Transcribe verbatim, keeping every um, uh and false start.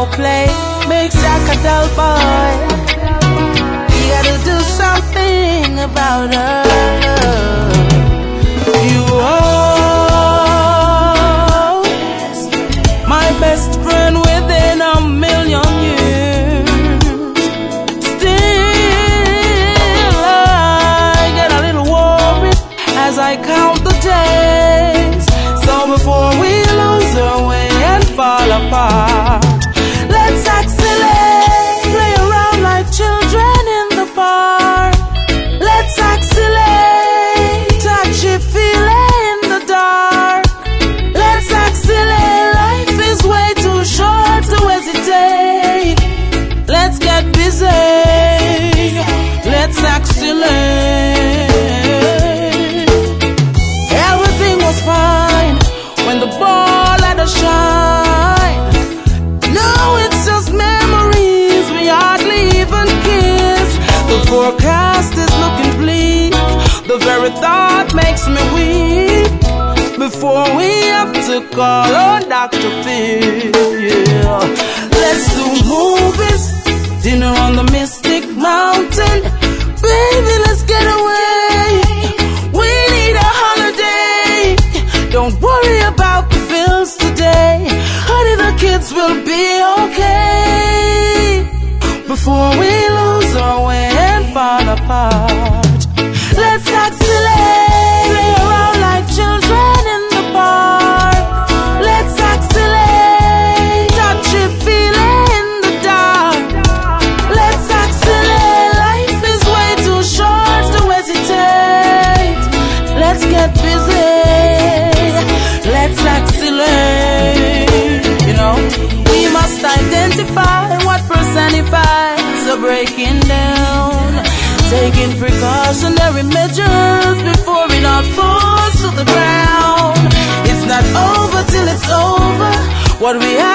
no play makes Jack a dull boy. You gotta do something about her. You are my best friend within a million years. Still I get a little worried as I count the days. So before we lose our way and fall apart, let's accelerate, play around like children in the park. Let's accelerate, touch it, feel it in the dark. Let's accelerate, life is way too short to hesitate. Let's get busy, let's accelerate. Everything was fine when the ball had a shine. Now it's just memories, we hardly even kiss. The forecast is looking bleak, the very thought makes me weak. Before we have to call on Doctor Phil, yeah. Let's do movies, dinner on the Mystic Mountain. Baby, let's get away, we need a holiday. Don't worry about the bills today, honey, the kids will be okay. Before we lose our way and fall apart, let's accelerate, play around like children in the park. Let's accelerate, touch it, feel it in the dark. Let's accelerate, life is way too short to hesitate. Let's get busy, let's accelerate. You know, we must identify what personifies the breaking down, taking precautionary measures before it all falls to the ground. It's not over till it's over. What we have